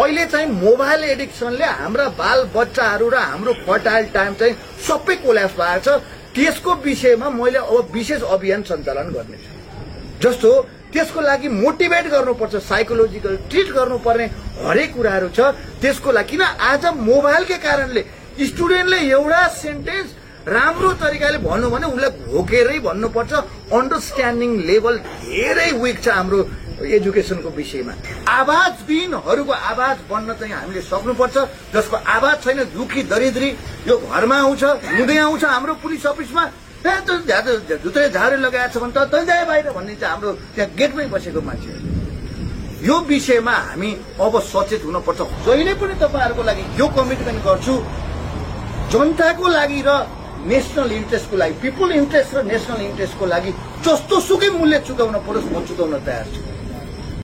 अहिले चाहिँ मोबाइल एडिक्सनले हाम्रा बाल बच्चाहरू र हाम्रो फर्टाइल टाइम चाहिँ सबै कोल्याप्स भएको छ। त्यसको विषयमा मैले अब विशेष अभियान सञ्चालन गर्नेछु। जस्तो त्यसको लागि मोटिभेट गर्नुपर्छ, साइकोलोजिकल ट्रिट गर्नुपर्ने हरेक कुराहरू छ त्यसको लागि। किन आज मोबाइलकै कारणले स्टुडेन्टले एउटा सेन्टेन्स राम्रो तरिकाले भन्नु भने उसलाई घोकेरै भन्नुपर्छ। अन्डरस्ट्यान्डिङ लेभल धेरै विक छ हाम्रो एजुकेसनको विषयमा। आवाजविहीनहरूको आवाज बन्न चाहिँ हामीले सक्नुपर्छ। जसको आवाज छैन, दुखी दरिद्री यो घरमा आउँछ, हुँदै आउँछ हाम्रो पुलिस अफिसमा, जुत्रै झाडु लगाएको छ भने त जाए बाहिर भन्ने चाहिँ हाम्रो त्यहाँ गेटमै बसेको मान्छेहरू। यो विषयमा हामी अब सचेत हुनुपर्छ। जहिले पनि तपाईँहरूको लागि यो कमिटमेन्ट गर्छु, जनताको लागि र नेसनल इन्ट्रेस्टको लागि, पिपुल इन्ट्रेस्ट र नेसनल इन्ट्रेस्टको लागि जस्तो सुकै मूल्य चुकाउन परोस् म चुकाउन तयार छु।